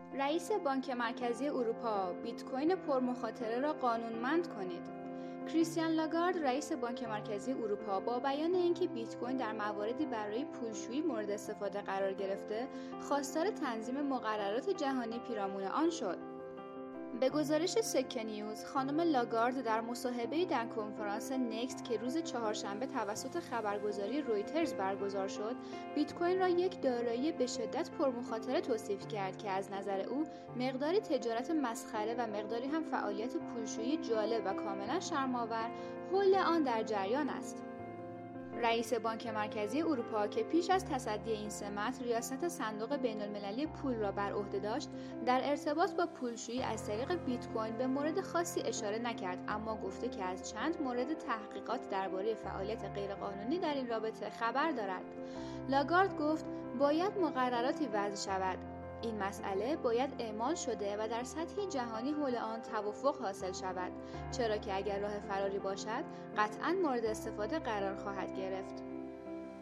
رئیس بانک مرکزی اروپا: بیت کوین پرمخاطره را قانونمند کنید. کریستین لاگارد، رئیس بانک مرکزی اروپا، با بیان اینکه بیت کوین در مواردی برای پولشویی مورد استفاده قرار گرفته، خواستار تنظیم مقررات جهانی پیرامون آن شد. به گزارش سکه نیوز، خانم لاگارد در مصاحبه‌ای در کنفرانس نکست که روز چهارشنبه توسط خبرگزاری رویترز برگزار شد، بیت کوین را یک دارایی به شدت پرمخاطره توصیف کرد که از نظر او مقداری تجارت مسخره و مقداری هم فعالیت پولشویی جالب و کاملا شرم‌آور حول آن در جریان است. رئیس بانک مرکزی اروپا که پیش از تصدی این سمت ریاست صندوق بین‌المللی پول را بر عهده داشت، در ارتباط با پولشویی از طریق بیت کوین به مورد خاصی اشاره نکرد، اما گفته که از چند مورد تحقیقات درباره فعالیت غیرقانونی در این رابطه خبر دارد. لاگارد گفت باید مقرراتی وضع شود. این مسئله باید اعمال شده و در سطح جهانی حول آن توافق حاصل شود، چرا که اگر راه فراری باشد قطعاً مورد استفاده قرار خواهد گرفت.